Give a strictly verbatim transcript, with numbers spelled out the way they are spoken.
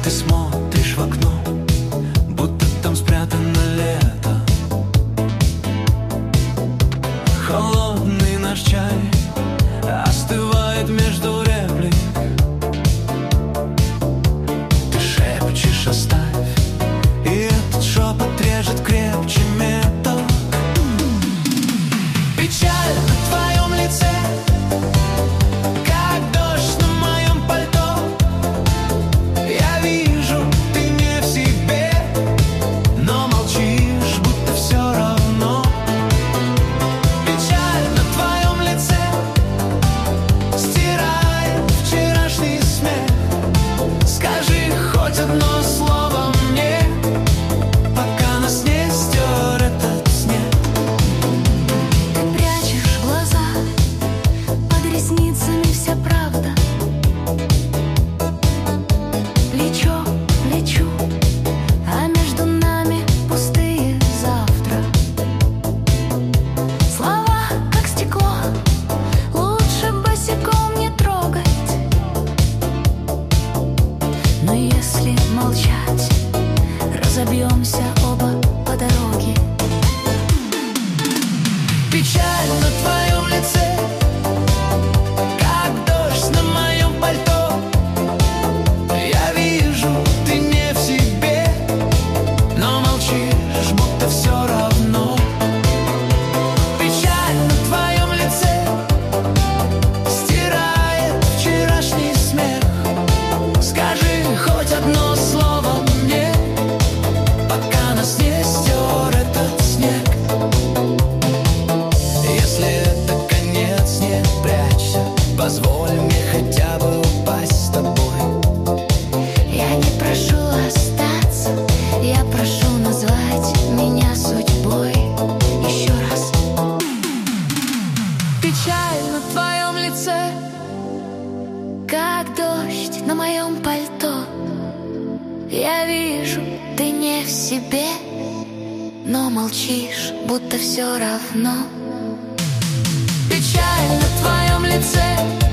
Ты смотришь в окно, будто там спрятано лето. Холодный наш чай остывает между реплик. Ты шепчешь: оставь, и этот шепот режет крепче металл. Печаль на твоем лице, как дождь на моем пальто. Я вижу, ты не в себе, но молчишь, будто все равно. Печаль на твоем лице стирает вчерашний смех. Скажи хоть одно слово мне, пока нас не стер этот снег. Ты прячешь глаза, под ресницами вся правда. Лечу, лечу, а между нами пустые завтра. Слова, как стекло, лучше босиком не трогать. Но если молчать, разобьемся оба по дороге. Печаль на твоем лице, как дождь на моем пальто. Я вижу, ты не в себе, но молчишь, будто все равно. Печаль на твоем лице стирает вчерашний смех. Скажи хоть одно слово мне, пока нас не стер этот снег. Если это конец, не прячься, позволь мне хотя бы упасть с тобой. Я не прошу остаться, я прошу назвать меня судьбой. Еще раз. Печаль на твоем лице, Как дождь на моем пальто. Я вижу, ты не в себе, но молчишь, будто все равно. печаль на твоем лице.